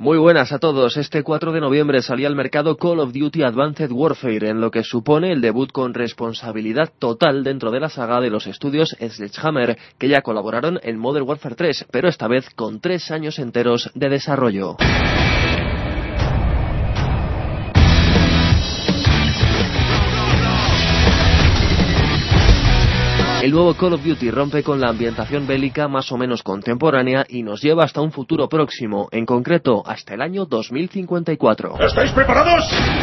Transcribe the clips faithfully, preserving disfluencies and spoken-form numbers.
Muy buenas a todos. Este cuatro de noviembre salía al mercado Call of Duty Advanced Warfare, en lo que supone el debut con responsabilidad total dentro de la saga de los estudios Sledgehammer, que ya colaboraron en Modern Warfare tres, pero esta vez con tres años enteros de desarrollo. El nuevo Call of Duty rompe con la ambientación bélica más o menos contemporánea y nos lleva hasta un futuro próximo, en concreto hasta el año dos mil cincuenta y cuatro. ¿Estáis preparados?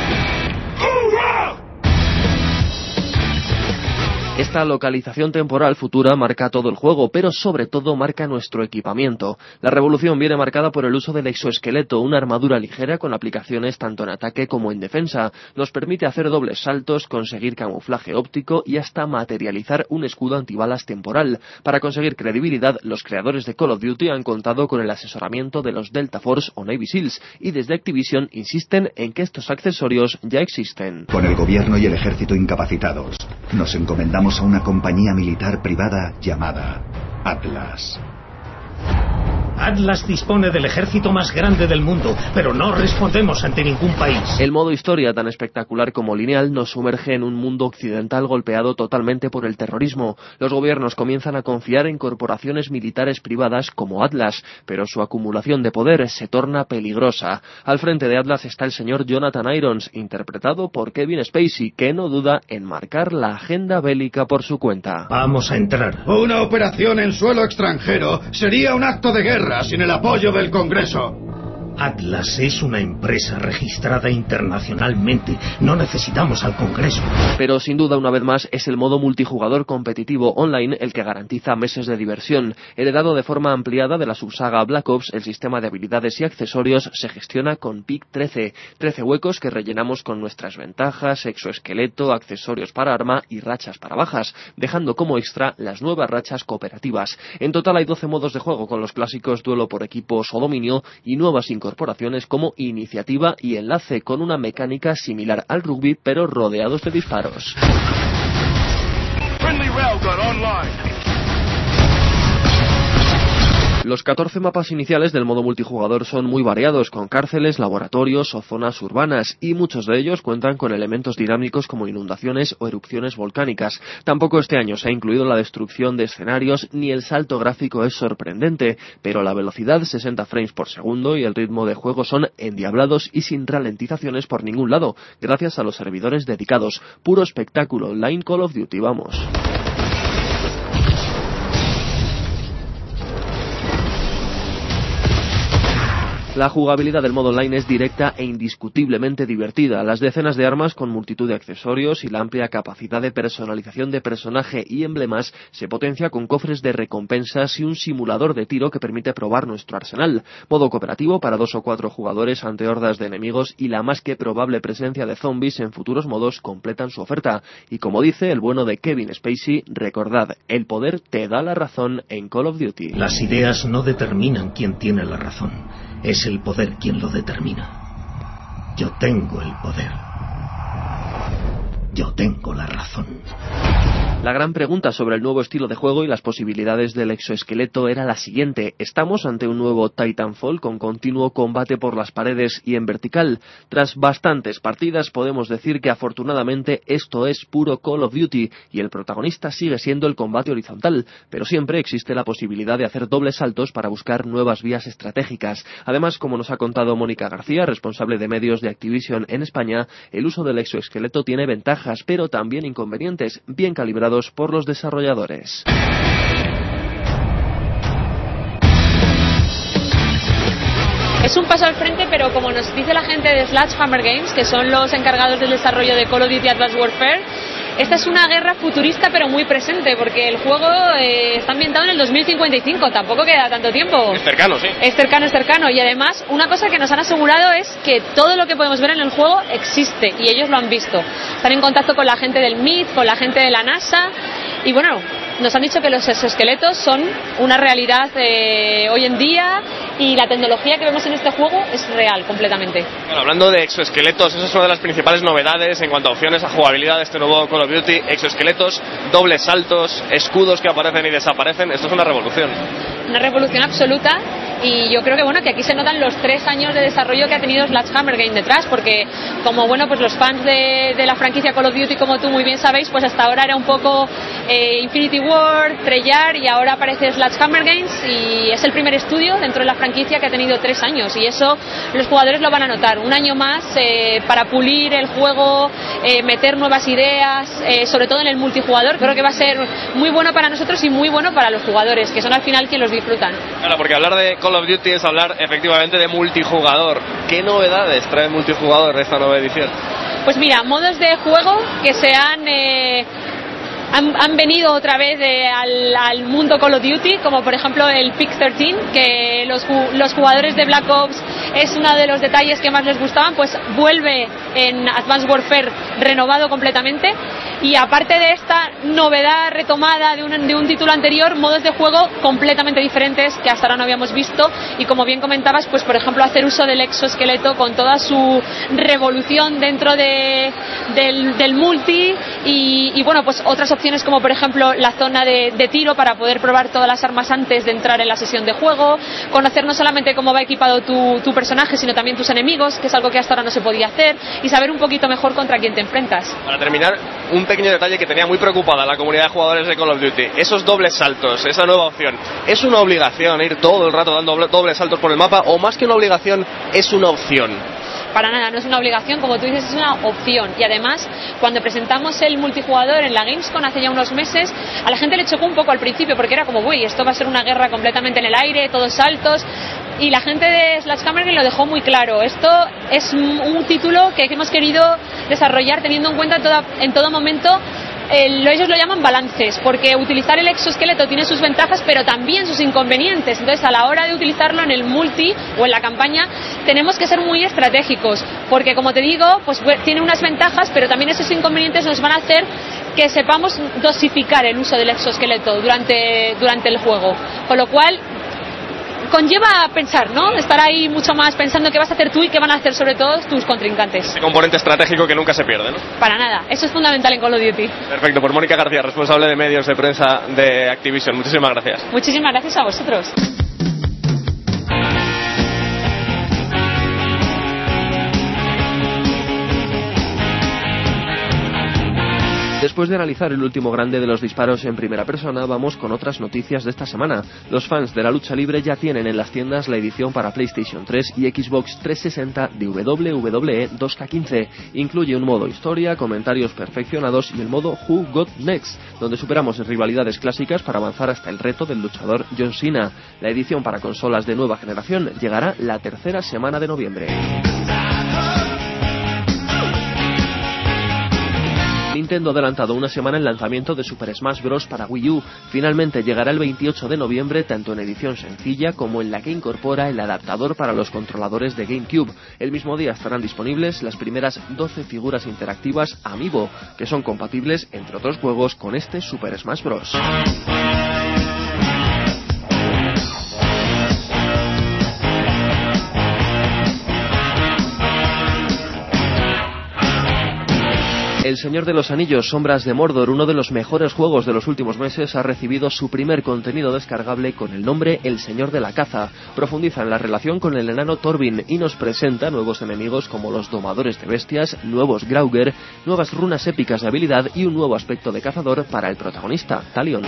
Esta localización temporal futura marca todo el juego, pero sobre todo marca nuestro equipamiento. La revolución viene marcada por el uso del exoesqueleto, una armadura ligera con aplicaciones tanto en ataque como en defensa. Nos permite hacer dobles saltos, conseguir camuflaje óptico y hasta materializar un escudo antibalas temporal. Para conseguir credibilidad, los creadores de Call of Duty han contado con el asesoramiento de los Delta Force o Navy Seals, y desde Activision insisten en que estos accesorios ya existen. Con el gobierno y el ejército incapacitados, nos encomendamos a una compañía militar privada llamada Atlas. Atlas dispone del ejército más grande del mundo, pero no respondemos ante ningún país. El modo historia, tan espectacular como lineal, nos sumerge en un mundo occidental golpeado totalmente por el terrorismo. Los gobiernos comienzan a confiar en corporaciones militares privadas como Atlas, pero su acumulación de poder se torna peligrosa. Al frente de Atlas está el señor Jonathan Irons, interpretado por Kevin Spacey, que no duda en marcar la agenda bélica por su cuenta. Vamos a entrar. Una operación en suelo extranjero sería un acto de guerra sin el apoyo del Congreso. Atlas es una empresa registrada internacionalmente. No necesitamos al Congreso. Pero sin duda, una vez más, es el modo multijugador competitivo online el que garantiza meses de diversión. Heredado de forma ampliada de la subsaga Black Ops, el sistema de habilidades y accesorios se gestiona con P I C trece. trece huecos que rellenamos con nuestras ventajas, exoesqueleto, accesorios para arma y rachas para bajas, dejando como extra las nuevas rachas cooperativas. En total hay doce modos de juego, con los clásicos duelo por equipos o dominio y nuevas incorporaciones como iniciativa y enlace, con una mecánica similar al rugby pero rodeados de disparos. Los catorce mapas iniciales del modo multijugador son muy variados, con cárceles, laboratorios o zonas urbanas, y muchos de ellos cuentan con elementos dinámicos como inundaciones o erupciones volcánicas. Tampoco este año se ha incluido la destrucción de escenarios, ni el salto gráfico es sorprendente, pero la velocidad, sesenta frames por segundo, y el ritmo de juego son endiablados y sin ralentizaciones por ningún lado, gracias a los servidores dedicados. Puro espectáculo online Call of Duty, vamos. La jugabilidad del modo online es directa e indiscutiblemente divertida. Las decenas de armas con multitud de accesorios y la amplia capacidad de personalización de personaje y emblemas se potencia con cofres de recompensas y un simulador de tiro que permite probar nuestro arsenal. Modo cooperativo para dos o cuatro jugadores ante hordas de enemigos y la más que probable presencia de zombies en futuros modos completan su oferta. Y como dice el bueno de Kevin Spacey, recordad, el poder te da la razón en Call of Duty. Las ideas no determinan quién tiene la razón. Es el poder quien lo determina. Yo tengo el poder. Yo tengo la razón. La gran pregunta sobre el nuevo estilo de juego y las posibilidades del exoesqueleto era la siguiente. ¿Estamos ante un nuevo Titanfall con continuo combate por las paredes y en vertical? Tras bastantes partidas podemos decir que afortunadamente esto es puro Call of Duty y el protagonista sigue siendo el combate horizontal, pero siempre existe la posibilidad de hacer dobles saltos para buscar nuevas vías estratégicas. Además, como nos ha contado Mónica García, responsable de medios de Activision en España, el uso del exoesqueleto tiene ventajas, pero también inconvenientes, bien calibrados por los desarrolladores. Es un paso al frente, pero como nos dice la gente de Sledgehammer Games, que son los encargados del desarrollo de Call of Duty Advanced Warfare, esta es una guerra futurista pero muy presente, porque el juego eh, está ambientado en el dos mil cincuenta y cinco, tampoco queda tanto tiempo. Es cercano, sí. Es cercano, es cercano, y además una cosa que nos han asegurado es que todo lo que podemos ver en el juego existe, y ellos lo han visto. Están en contacto con la gente del M I T, con la gente de la NASA, y bueno, nos han dicho que los exoesqueletos son una realidad eh, hoy en día, y la tecnología que vemos en este juego es real completamente. Bueno, hablando de exoesqueletos, esa es una de las principales novedades en cuanto a opciones a jugabilidad de este nuevo Call of Duty. Exoesqueletos, dobles saltos, escudos que aparecen y desaparecen. Esto es una revolución. Una revolución absoluta, y yo creo que bueno que aquí se notan los tres años de desarrollo que ha tenido Sledgehammer Game detrás, porque como bueno pues los fans de, de la franquicia Call of Duty, como tú muy bien sabéis, pues hasta ahora era un poco eh, Infinity Ward, Treyarch, y ahora aparece Sledgehammer Games y es el primer estudio dentro de la franquicia que ha tenido tres años, y eso los jugadores lo van a notar. Un año más eh, para pulir el juego, eh, meter nuevas ideas, eh, sobre todo en el multijugador. Creo que va a ser muy bueno para nosotros y muy bueno para los jugadores, que son al final quienes los disfrutan. Claro, porque hablar de Call of Duty es hablar efectivamente de multijugador. ¿Qué novedades trae multijugador esta nueva edición? Pues mira, modos de juego que se han... Eh, Han, han venido otra vez eh, al, al mundo Call of Duty, como por ejemplo el P I C trece, que los, los jugadores de Black Ops es uno de los detalles que más les gustaban, pues vuelve en Advanced Warfare renovado completamente. Y aparte de esta novedad retomada de un, de un título anterior, modos de juego completamente diferentes que hasta ahora no habíamos visto, y como bien comentabas, pues por ejemplo hacer uso del exoesqueleto con toda su revolución dentro de, del, del multi, y, y bueno, pues otras opciones como por ejemplo la zona de, de tiro para poder probar todas las armas antes de entrar en la sesión de juego, conocer no solamente cómo va equipado tu, tu personaje, sino también tus enemigos, que es algo que hasta ahora no se podía hacer, y saber un poquito mejor contra quién te enfrentas. Para terminar, un pequeño detalle que tenía muy preocupada la comunidad de jugadores de Call of Duty: esos dobles saltos, esa nueva opción. ¿Es una obligación ir todo el rato dando dobles saltos por el mapa, o más que una obligación es una opción? Para nada, no es una obligación, como tú dices, es una opción. Y además, cuando presentamos el multijugador en la Gamescom hace ya unos meses, a la gente le chocó un poco al principio, porque era como, uy, esto va a ser una guerra completamente en el aire, todos saltos. Y la gente de Sledgehammer lo dejó muy claro. Esto es un, un título que hemos querido desarrollar teniendo en cuenta toda, en todo momento. El, ellos lo llaman balances, porque utilizar el exoesqueleto tiene sus ventajas pero también sus inconvenientes. Entonces, a la hora de utilizarlo en el multi o en la campaña, tenemos que ser muy estratégicos, porque como te digo, pues tiene unas ventajas, pero también esos inconvenientes nos van a hacer que sepamos dosificar el uso del exoesqueleto durante, durante el juego, con lo cual conlleva pensar, ¿no? Estar ahí mucho más pensando qué vas a hacer tú y qué van a hacer sobre todo tus contrincantes. Ese componente estratégico que nunca se pierde, ¿no? Para nada, eso es fundamental en Call of Duty. Perfecto, por Mónica García, responsable de medios de prensa de Activision. Muchísimas gracias. Muchísimas gracias a vosotros. Después de analizar el último grande de los disparos en primera persona, vamos con otras noticias de esta semana. Los fans de la lucha libre ya tienen en las tiendas la edición para PlayStation tres y Xbox trescientos sesenta de W W E dos K quince. Incluye un modo historia, comentarios perfeccionados y el modo Who Got Next, donde superamos rivalidades clásicas para avanzar hasta el reto del luchador John Cena. La edición para consolas de nueva generación llegará la tercera semana de noviembre. Nintendo ha adelantado una semana el lanzamiento de Super Smash Bros. Para Wii U. Finalmente llegará el veintiocho de noviembre, tanto en edición sencilla como en la que incorpora el adaptador para los controladores de GameCube. El mismo día estarán disponibles las primeras doce figuras interactivas Amiibo, que son compatibles, entre otros juegos, con este Super Smash Bros. El Señor de los Anillos, Sombras de Mordor, uno de los mejores juegos de los últimos meses, ha recibido su primer contenido descargable con el nombre El Señor de la Caza. Profundiza en la relación con el enano Thorbin y nos presenta nuevos enemigos como los domadores de bestias, nuevos Graugr, nuevas runas épicas de habilidad y un nuevo aspecto de cazador para el protagonista, Talion.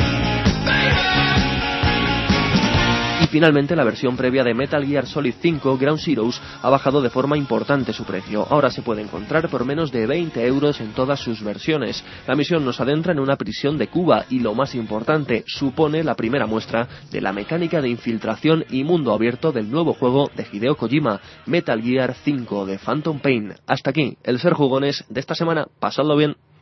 Y finalmente, la versión previa de Metal Gear Solid cinco Ground Zeroes ha bajado de forma importante su precio. Ahora se puede encontrar por menos de veinte euros en todas sus versiones. La misión nos adentra en una prisión de Cuba y, lo más importante, supone la primera muestra de la mecánica de infiltración y mundo abierto del nuevo juego de Hideo Kojima, Metal Gear cinco de Phantom Pain. Hasta aquí el Ser Jugones de esta semana. Pasadlo bien.